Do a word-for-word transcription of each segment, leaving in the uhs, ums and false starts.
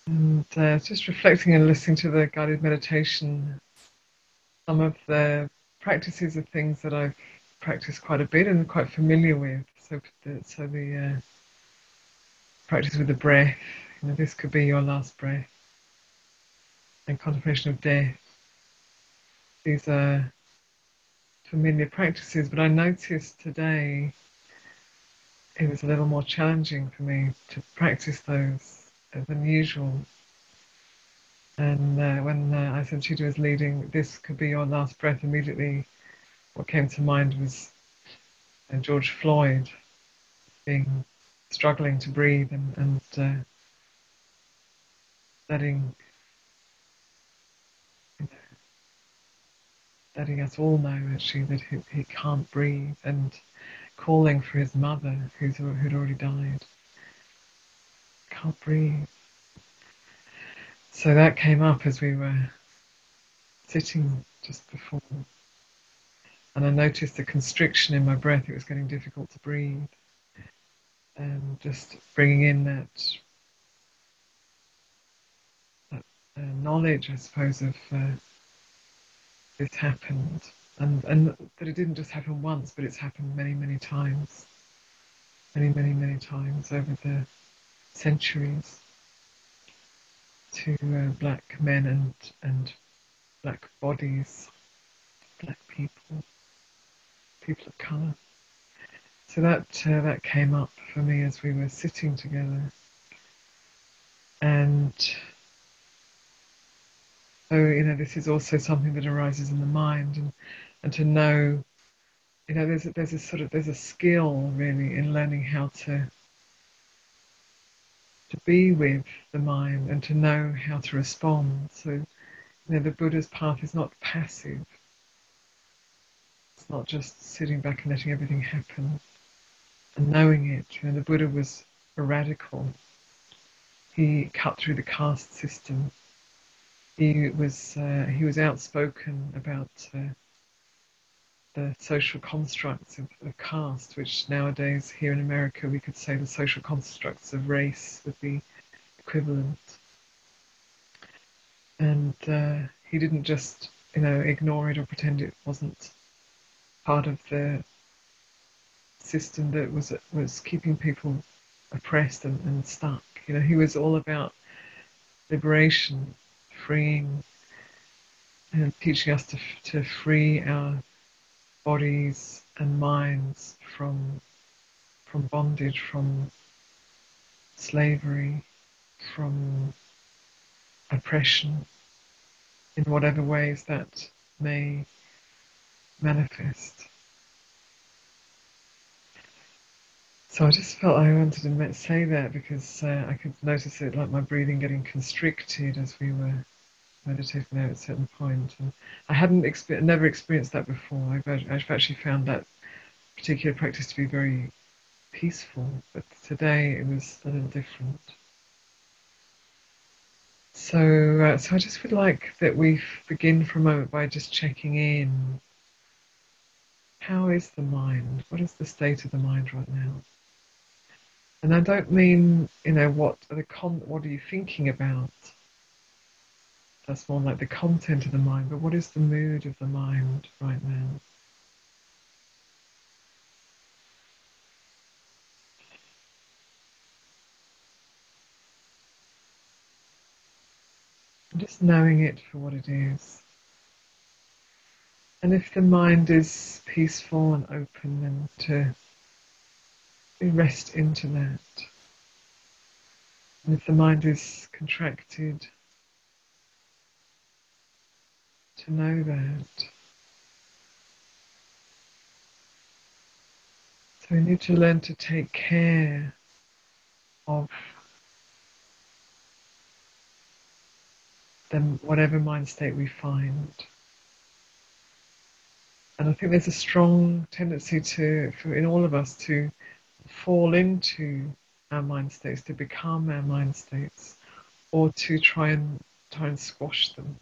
And uh, just reflecting and listening to the guided meditation, some of the practices are things that I've practiced quite a bit and quite familiar with. So the, so the uh, practice with the breath, you know, this could be your last breath, and contemplation of death. These are familiar practices, but I noticed today it was a little more challenging for me to practice those than usual. And uh, when uh, I said Chidu was leading, this could be your last breath, immediately what came to mind was uh, George Floyd being struggling to breathe and, and uh, letting letting us all know actually that he, he can't breathe, and calling for his mother who's who'd already died. Can't breathe. So that came up as we were sitting just before, and I noticed a constriction in my breath. It was getting difficult to breathe, and just bringing in that, that uh, knowledge, I suppose, of uh, this happened, and and that it didn't just happen once, but it's happened many, many times, many, many, many times over the centuries to uh, black men and and black bodies, black people, people of colour. So that uh, that came up for me as we were sitting together, and so you know this is also something that arises in the mind, and and to know, you know, there's a, there's a sort of there's a skill really in learning how to to be with the mind and to know how to respond. So you know the Buddha's path is not passive. It's not just sitting back and letting everything happen and knowing it. You know, the Buddha was a radical. He cut through the caste system. He was uh, he was outspoken about uh, the social constructs of, of caste, which nowadays here in America we could say the social constructs of race would be equivalent. And uh, he didn't just, you know, ignore it or pretend it wasn't part of the system that was was keeping people oppressed and, and stuck. You know, he was all about liberation, freeing, and teaching us to to free our bodies and minds from from bondage, from slavery, from oppression, in whatever ways that may manifest. So I just felt I wanted to say that because uh, I could notice it, like my breathing getting constricted as we were meditating there at a certain point. And I hadn't exper- never experienced that before. I've, I've actually found that particular practice to be very peaceful, but today it was a little different. So, uh, so I just would like that we begin for a moment by just checking in. How is the mind? What is the state of the mind right now? And I don't mean, you know, what are the con- what are you thinking about? That's more like the content of the mind, but what is the mood of the mind right now? And just knowing it for what it is. And if the mind is peaceful and open, then to rest into that. And if the mind is contracted, to know that. So we need to learn to take care of them, whatever mind state we find. And I think there's a strong tendency to, for in all of us, to fall into our mind states, to become our mind states, or to try and try and squash them.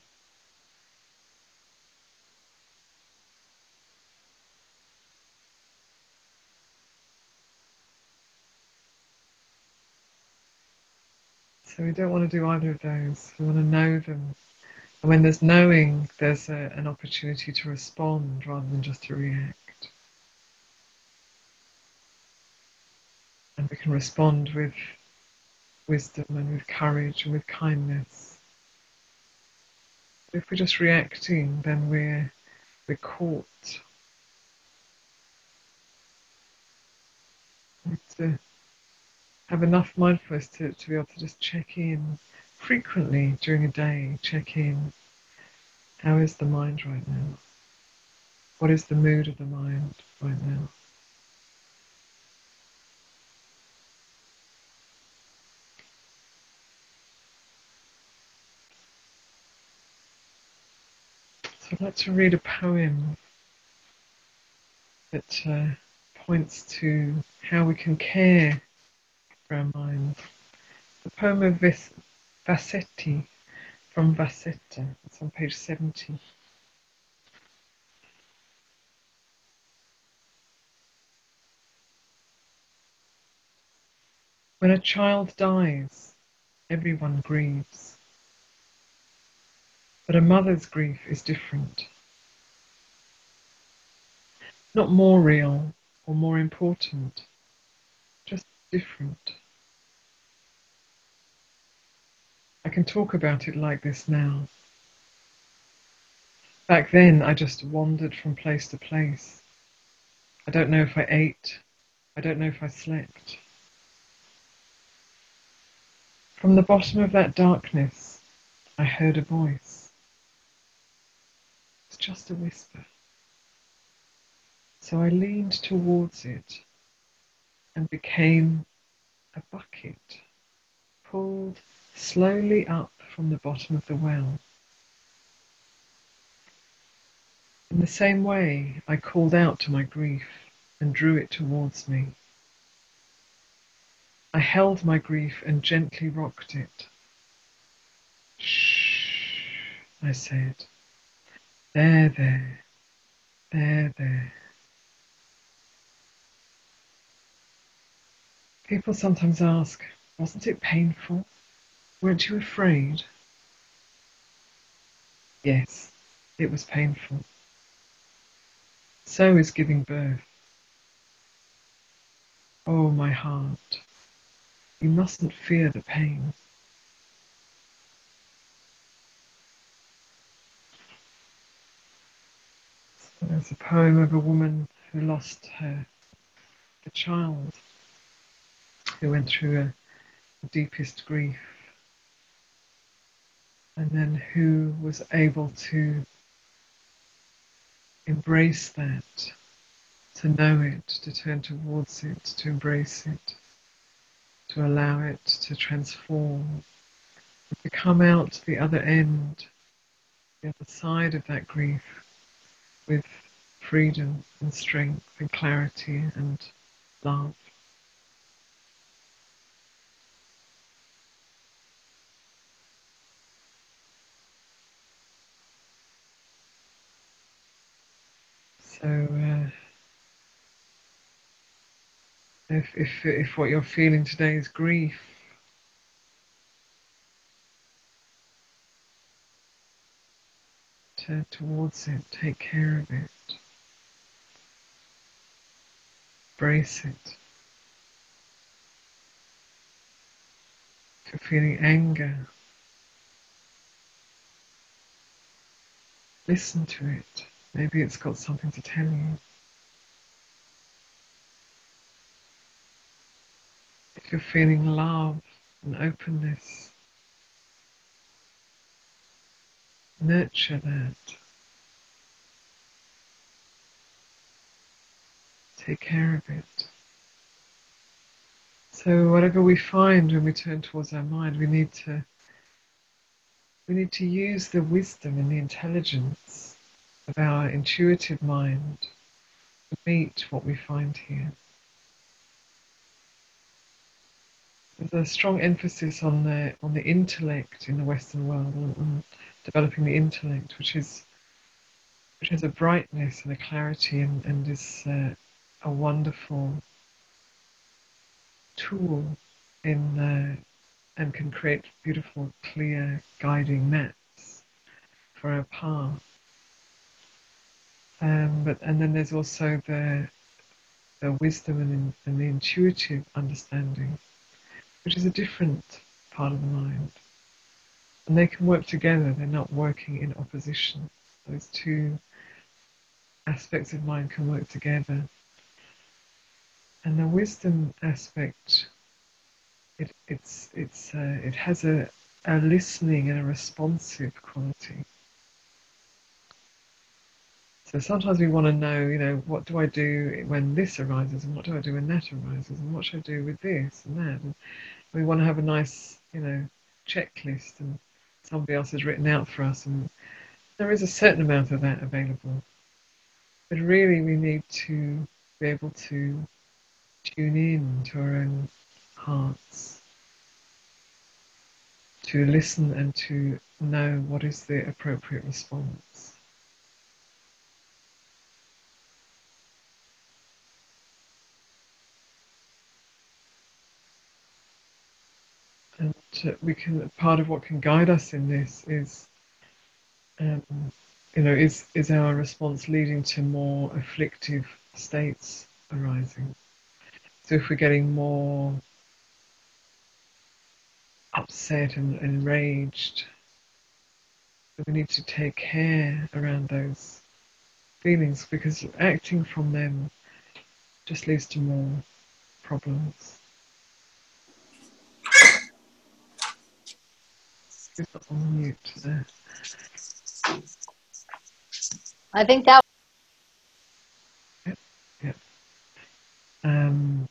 So we don't want to do either of those. We want to know them. And when there's knowing, there's a, an opportunity to respond rather than just to react. And we can respond with wisdom and with courage and with kindness. If we're just reacting, then we're, we're caught. We have to have enough mindfulness to, to be able to just check in frequently during a day, check in. How is the mind right now? What is the mood of the mind right now? So I'd like to read a poem that uh, points to how we can care for our mind. The poem of Vis- Vassetti, from Vassetta. It's on page seventy. When a child dies, everyone grieves. But a mother's grief is different. Not more real or more important, just different. I can talk about it like this now. Back then, I just wandered from place to place. I don't know if I ate. I don't know if I slept. From the bottom of that darkness, I heard a voice. It's just a whisper. So I leaned towards it and became a bucket, pulled slowly up from the bottom of the well. In the same way, I called out to my grief and drew it towards me. I held my grief and gently rocked it. Shh, I said. There, there, there, there. People sometimes ask, wasn't it painful? Weren't you afraid? Yes, it was painful. So is giving birth. Oh, my heart, you mustn't fear the pain. So there's a poem of a woman who lost her a child, who went through a, the deepest grief, and then who was able to embrace that, to know it, to turn towards it, to embrace it, to allow it to transform, to come out the other end, the other side of that grief with freedom and strength and clarity and love. So uh, if, if, if what you're feeling today is grief, turn towards it, take care of it, embrace it. If you're feeling anger, listen to it. Maybe it's got something to tell you. If you're feeling love and openness, nurture that. Take care of it. So whatever we find when we turn towards our mind, we need to we need to use the wisdom and the intelligence of our intuitive mind to meet what we find here. There's a strong emphasis on the on the intellect in the Western world, on, on developing the intellect, which is which has a brightness and a clarity, and, and is uh, a wonderful tool in uh, and can create beautiful, clear guiding maps for our path. Um, but and then there's also the the wisdom and, and the intuitive understanding, which is a different part of the mind. And they can work together, they're not working in opposition. Those two aspects of mind can work together. And the wisdom aspect, it, it's, it's, uh, it has a, a listening and a responsive quality. So sometimes we want to know, you know, what do I do when this arises, and what do I do when that arises, and what should I do with this and that? And we want to have a nice, you know, checklist, and somebody else has written out for us, and there is a certain amount of that available. But really we need to be able to tune in to our own hearts, to listen and to know what is the appropriate response. And uh, we can, part of what can guide us in this is um, you know, is, is our response leading to more afflictive states arising? So if we're getting more upset and enraged, we need to take care around those feelings, because acting from them just leads to more problems. Who's on mute there? I think that. Yep, yep. Um,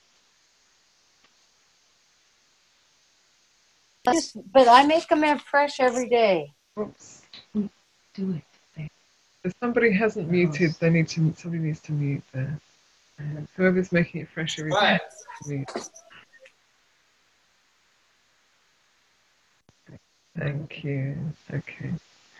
Just, but I make them fresh every day. oops. Do it. If somebody hasn't muted, they need to. Somebody needs to mute there. Uh, whoever's making it fresh every day, mute. Thank you. Okay.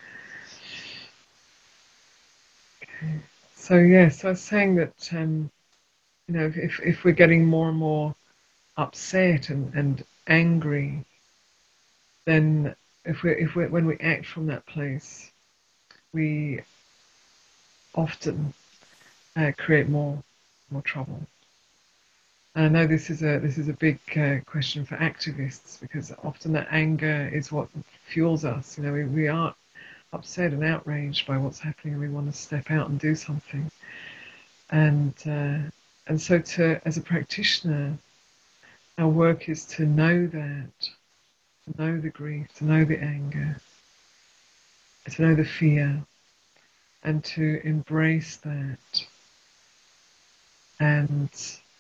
Okay. So yes, yeah, so I was saying that um, you know, if if we're getting more and more upset and, and angry, then if we if we when we act from that place, we often uh, create more more trouble. And I know this is a this is a big uh, question for activists, because often that anger is what fuels us. You know, we, we are upset and outraged by what's happening, and we want to step out and do something. And uh, and so, to as a practitioner, our work is to know that, to know the grief, to know the anger, to know the fear, and to embrace that, and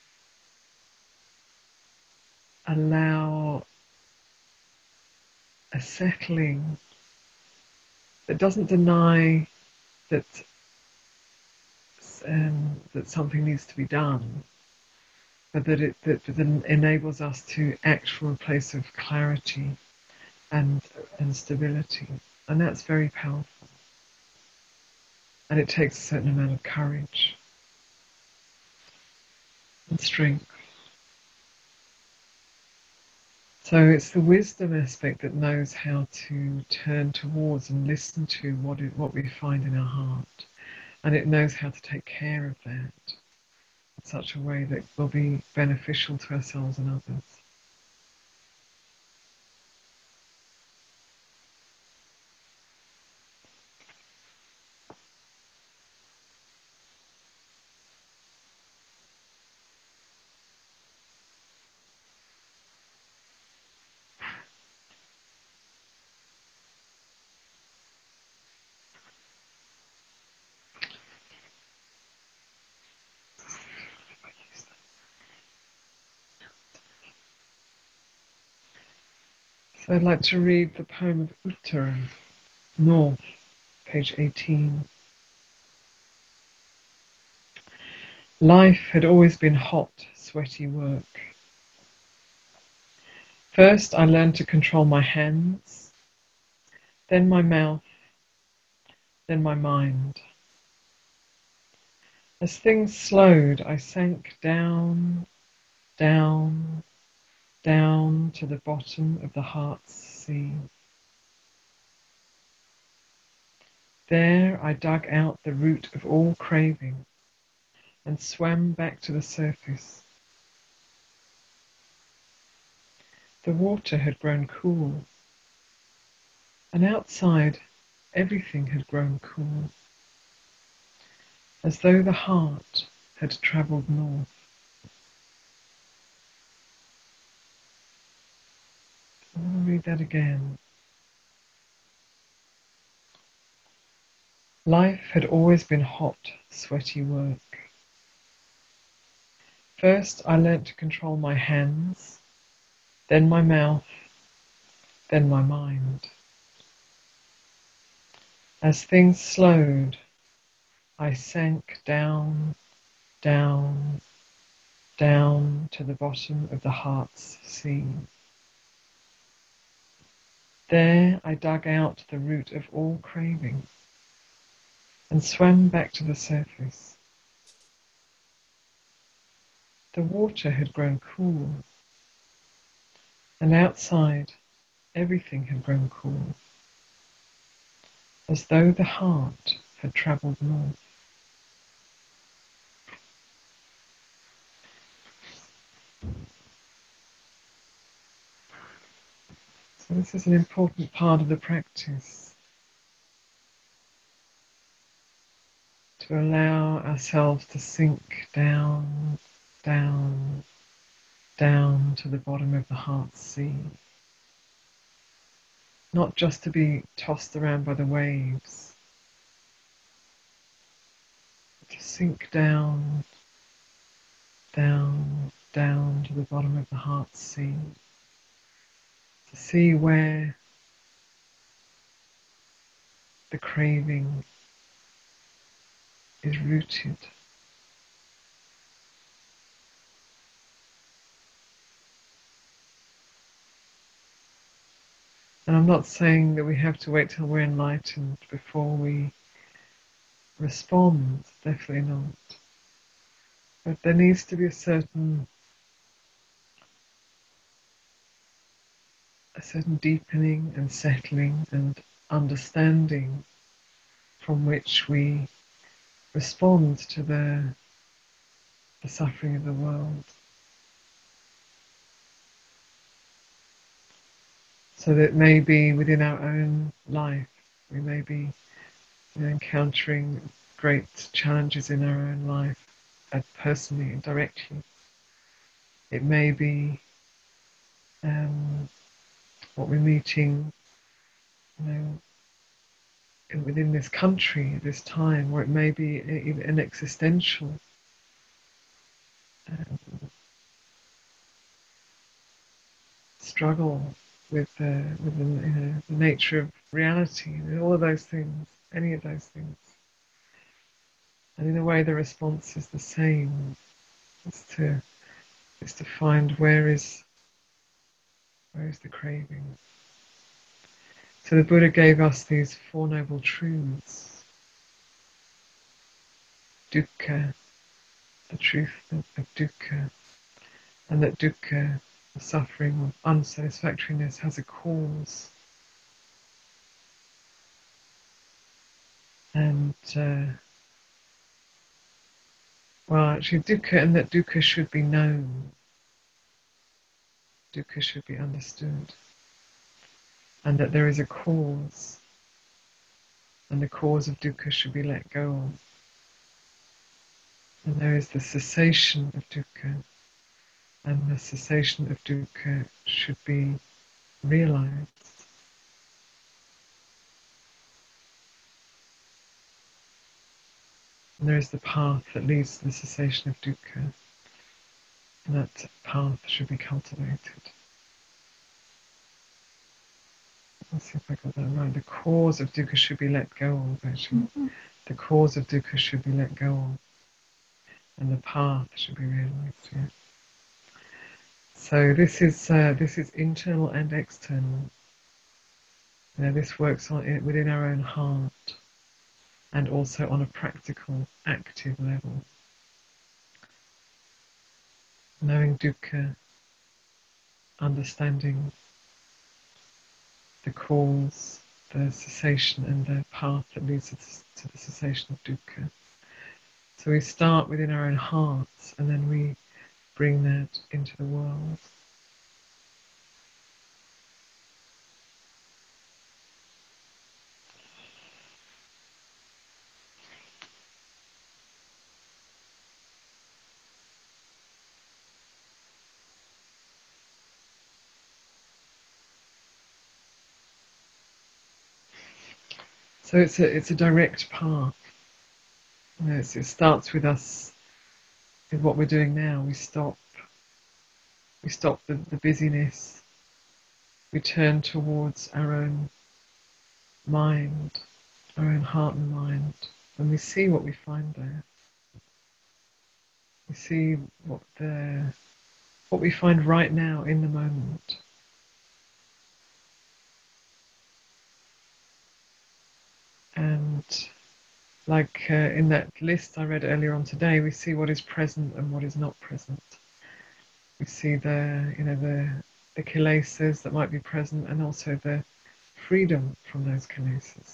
allow a settling that doesn't deny that um, that something needs to be done, but that it that, that enables us to act from a place of clarity and and stability, and that's very powerful. And it takes a certain amount of courage and strength. So it's the wisdom aspect that knows how to turn towards and listen to what it, what we find in our heart, and it knows how to take care of that in such a way that will be beneficial to ourselves and others. So I'd like to read the poem of Uttara, North, page eighteen. Life had always been hot, sweaty work. First I learned to control my hands, then my mouth, then my mind. As things slowed, I sank down, down, down to the bottom of the heart's sea. There I dug out the root of all craving and swam back to the surface. The water had grown cool, and outside everything had grown cool, as though the heart had travelled north. I want to read that again. Life had always been hot, sweaty work. First I learnt to control my hands, then my mouth, then my mind. As things slowed, I sank down, down, down to the bottom of the heart's sea. There I dug out the root of all craving and swam back to the surface. The water had grown cool, and outside everything had grown cool, as though the heart had travelled north. So this is an important part of the practice, to allow ourselves to sink down, down, down to the bottom of the heart's sea. Not just to be tossed around by the waves, but to sink down, down, down to the bottom of the heart's sea. To see where the craving is rooted. And I'm not saying that we have to wait till we're enlightened before we respond, definitely not. But there needs to be a certain a certain deepening and settling and understanding from which we respond to the, the suffering of the world. So that may be within our own life, we may be you know, encountering great challenges in our own life, uh, personally and directly. It may be um, what we're meeting, you know, within this country at this time, or it may be a, an existential um, struggle with, uh, with the, you know, the nature of reality, all of those things, any of those things. And in a way, the response is the same. It's to, it's to find where is, where is the craving. So the Buddha gave us these Four Noble Truths. Dukkha, the truth of dukkha, and that dukkha, the suffering of unsatisfactoriness, has a cause. And, uh, well, actually, dukkha, and that dukkha should be known. Dukkha should be understood. And that there is a cause, and the cause of dukkha should be let go of. And there is the cessation of dukkha, and the cessation of dukkha should be realized. And there is the path that leads to the cessation of dukkha, and that path should be cultivated. Let's see if I got that right. The cause of dukkha should be let go of, actually. Mm-hmm. The cause of dukkha should be let go of, and the path should be realized. Yeah. So this is uh, this is internal and external. You know, this works on it within our own heart, and also on a practical, active level. Knowing dukkha, understanding the cause, the cessation, and the path that leads us to the cessation of dukkha. So we start within our own hearts, and then we bring that into the world. So it's a it's a direct path. You know, it's, it starts with us, with what we're doing now. We stop. We stop the, the busyness. We turn towards our own mind, our own heart and mind, and we see what we find there. We see what the what we find right now in the moment. And like uh, in that list I read earlier on today, we see what is present and what is not present. We see the, you know, the the kilesas that might be present, and also the freedom from those kilesas,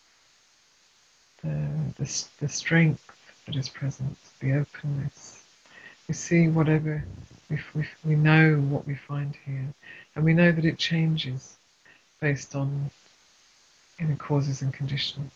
the, the the strength that is present, the openness. We see whatever we, we we know what we find here, and we know that it changes based on, you know, causes and conditions.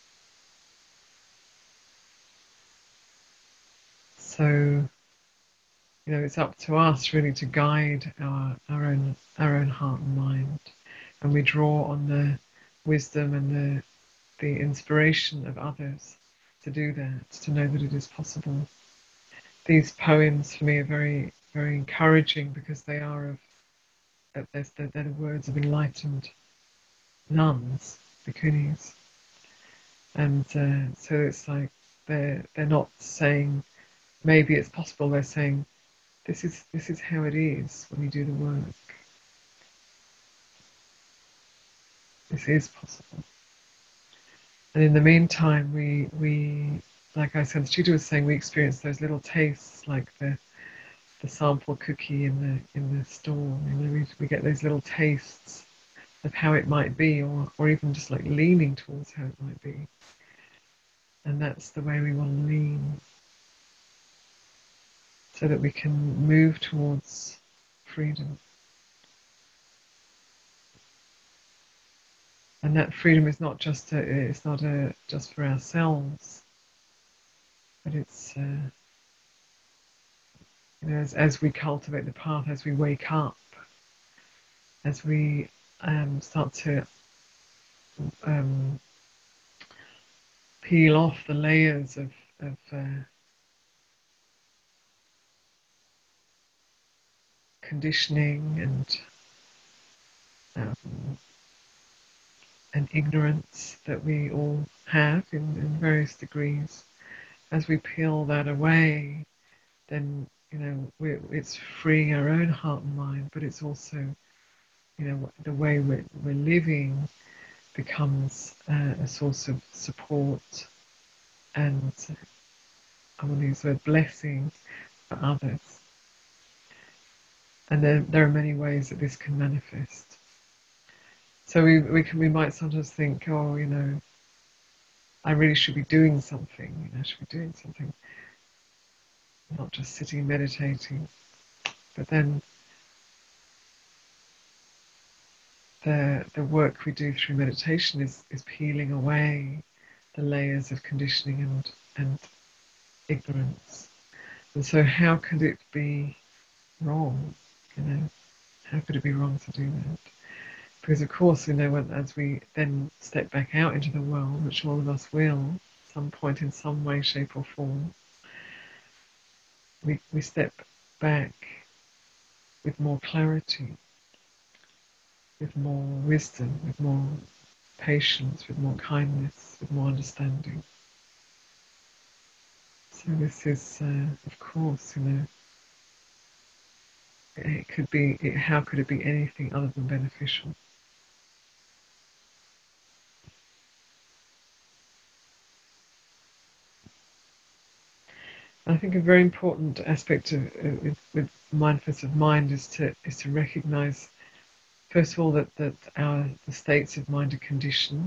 So, you know, it's up to us really to guide our, our own our own heart and mind, and we draw on the wisdom and the the inspiration of others to do that, to know that it is possible. These poems for me are very very encouraging because they are of they're, they're the words of enlightened nuns, bikinis, and uh, so it's like they're they're not saying maybe it's possible. They're saying this is this is how it is when you do the work. This is possible. And in the meantime, we we like I said, Chitta was saying, we experience those little tastes, like the the sample cookie in the in the store. You know, we we get those little tastes of how it might be, or or even just like leaning towards how it might be. And that's the way we want to lean, so that we can move towards freedom. And that freedom is not just a, it's not a, just for ourselves, but it's uh, you know, as, as we cultivate the path, as we wake up, as we um, start to um, peel off the layers of, of uh, conditioning and um, and ignorance that we all have in, in various degrees. As we peel that away, then, you know, we're, it's freeing our own heart and mind, but it's also, you know, the way we're, we're living becomes uh, a source of support and, I want to use the word blessing, for others. And there, there are many ways that this can manifest. So we, we can we might sometimes think, oh, you know, I really should be doing something. You know, I should be doing something, not just sitting meditating. But then the the work we do through meditation is is peeling away the layers of conditioning and and ignorance. And so, how could it be wrong? You know, how could it be wrong to do that? Because of course, you know, when, as we then step back out into the world, which all of us will, at some point in some way, shape or form, we, we step back with more clarity, with more wisdom, with more patience, with more kindness, with more understanding. So this is, uh, of course, you know, it could be, it, how could it be anything other than beneficial? I think a very important aspect of, uh, with, with mindfulness of mind is to is to recognise, first of all, that that our the states of mind are conditioned,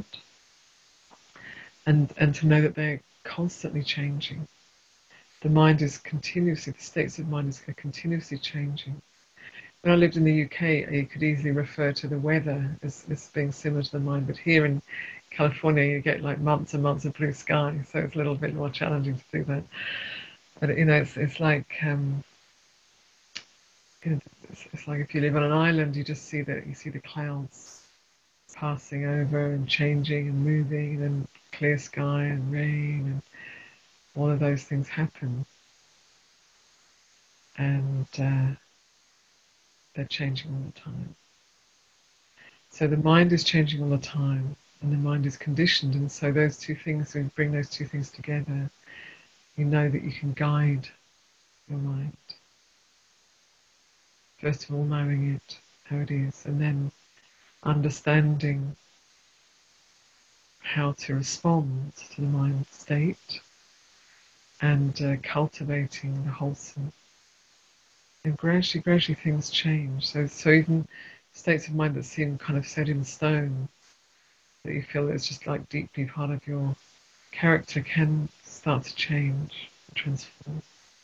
and and to know that they're constantly changing. The mind is continuously, the states of mind are continuously changing. When I lived in the U K, you could easily refer to the weather as, as being similar to the mind, but here in California, you get like months and months of blue sky, so it's a little bit more challenging to do that. But you know, it's it's like um, you know, it's, it's like if you live on an island, you just see that you see the clouds passing over and changing and moving, and then clear sky and rain, and all of those things happen, and uh, they're changing all the time. So the mind is changing all the time, and the mind is conditioned, and so those two things, when you bring those two things together, you know that you can guide your mind. First of all, knowing it, how it is, and then understanding how to respond to the mind state, and uh, cultivating the wholesome. And gradually, gradually things change. So, so even states of mind that seem kind of set in stone, that you feel that it's just like deeply part of your character, can start to change, transform.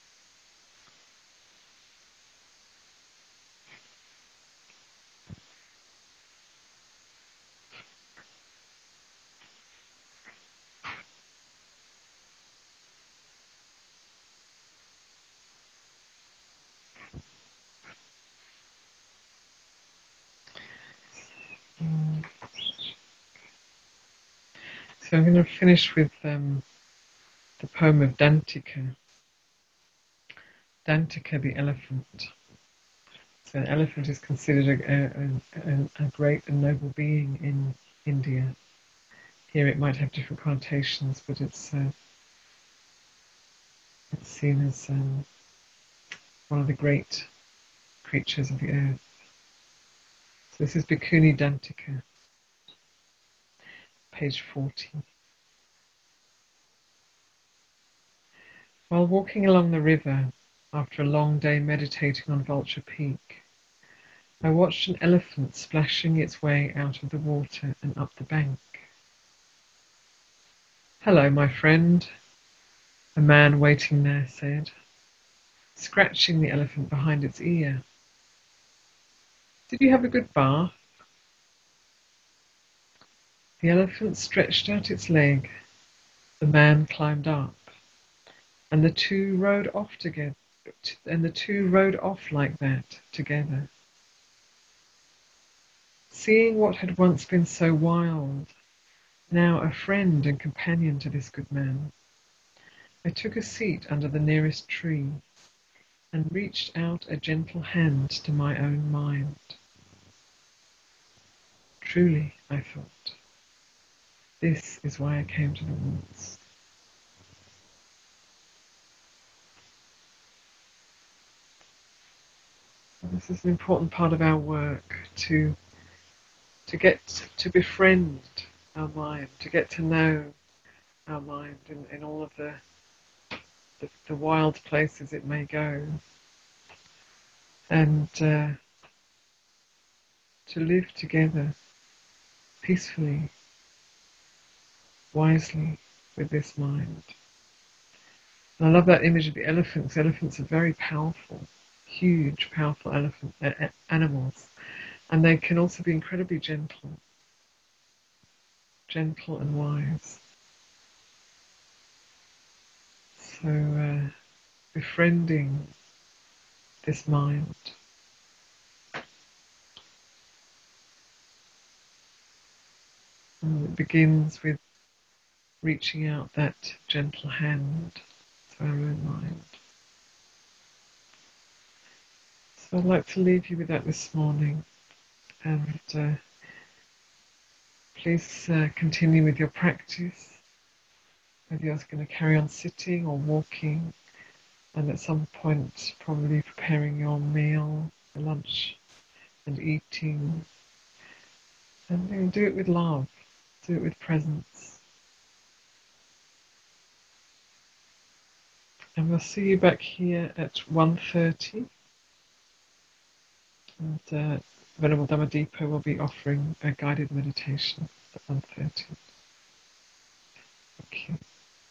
Mm. So I'm going to finish with um, the poem of Dantika. Dantika the elephant. So an elephant is considered a, a, a, a great and noble being in India. Here it might have different connotations, but it's uh, it's seen as um, one of the great creatures of the earth. So this is Bhikkhuni Dantika, page forty. While walking along the river after a long day meditating on Vulture Peak, I watched an elephant splashing its way out of the water and up the bank. "Hello, my friend," a man waiting there said, scratching the elephant behind its ear. "Did you have a good bath?" The elephant stretched out its leg, the man climbed up, and the two rode off together, and the two rode off like that together. Seeing what had once been so wild, now a friend and companion to this good man, I took a seat under the nearest tree and reached out a gentle hand to my own mind. Truly, I thought, this is why I came to the woods. This is an important part of our work, to to get to befriend our mind, to get to know our mind in, in all of the, the the wild places it may go, and uh, to live together peacefully, wisely with this mind. And I love that image of the elephants. Elephants are very powerful, huge, powerful elephant uh, animals, and they can also be incredibly gentle, gentle and wise. So uh, befriending this mind. And it begins with reaching out that gentle hand to our own mind. So I'd like to leave you with that this morning, and uh, please uh, continue with your practice, whether you're going to carry on sitting or walking, and at some point probably preparing your meal, your lunch, and eating. And you know, do it with love, do it with presence. And we'll see you back here at one thirty. And uh, Venerable Dhammadippa will be offering a guided meditation at one thirty. Thank you.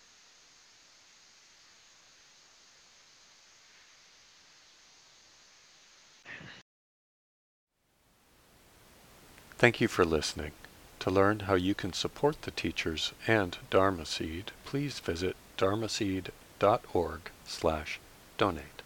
Thank you for listening. To learn how you can support the teachers and Dharma Seed, please visit dharmaseed dot org slash donate.